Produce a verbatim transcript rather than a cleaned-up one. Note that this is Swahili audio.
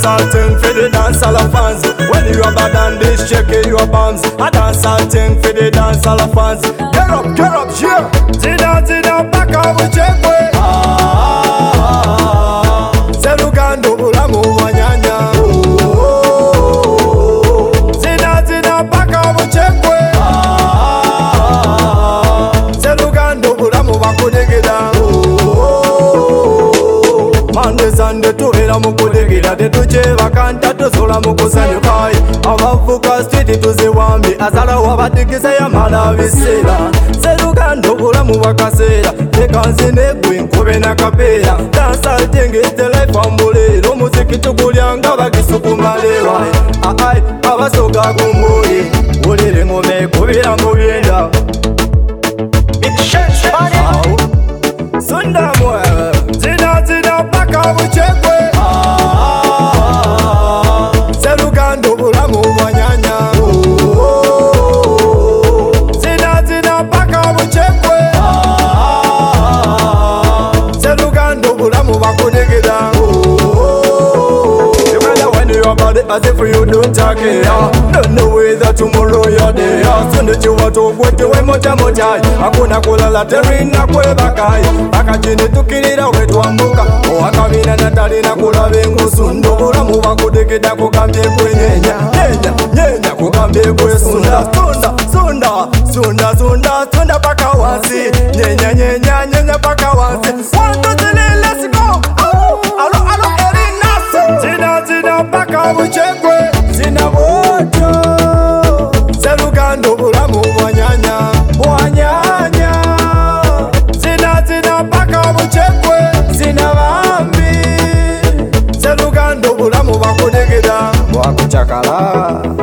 dancehall thing for the dancehall fans. When you are bad and this shaking your bums. A dancehall thing for the dancehall fans. Get up, get up, yeah. Zina zina paka uchekwe. Zerugando ulamu wanyanya. Zina zina paka uchekwe. Zerugando ulamu wakunegeda. Mande sande tuwera mukulegera tetuche bakanta tusola mukusanyukai. Abavuka street tuziwambi azala wabatikisa ya mala bisera. Zerugando ulamu wakasera tekanzi negwe nkube na kapera. Dancehall thing is the life ambulero muziki tukulyanga bakisukumalewa. Ai abasoga kumuli ulire ngome kubira mubyenda. It's shit Sunda mwe Zina zina paka uchekwe. Zerugando ulamu wanyanya. Zina zina paka uchekwe. Zerugando ulamu wakunegeda. You better when you about it as if you don't care. Don't know whether tomorrow you're there. Sunday you want to go to we moja moja. Hakuna kulala terina kwe bakai. Baka chini tukirira wetu ambuka. Wakabina natali na kula bengu sundo. Ulamu wakudekeda kukambie kwe nyenya. Nyenya, nyenya kukambie kwe sunda. Sunda, sunda, sunda, sunda, sunda paka wansi. Nyenya, nyenya, nyenya paka wansi. One, two, three, let's go. Alo, alo, erina. Zina, zina paka uchekwe. Zina woto. Zerugando ulamu wanyanya. Wanyanya. Zina zina paka uchekwe. Zina vambi. Zerugando ulamu wakunegeda. Wakuchakala.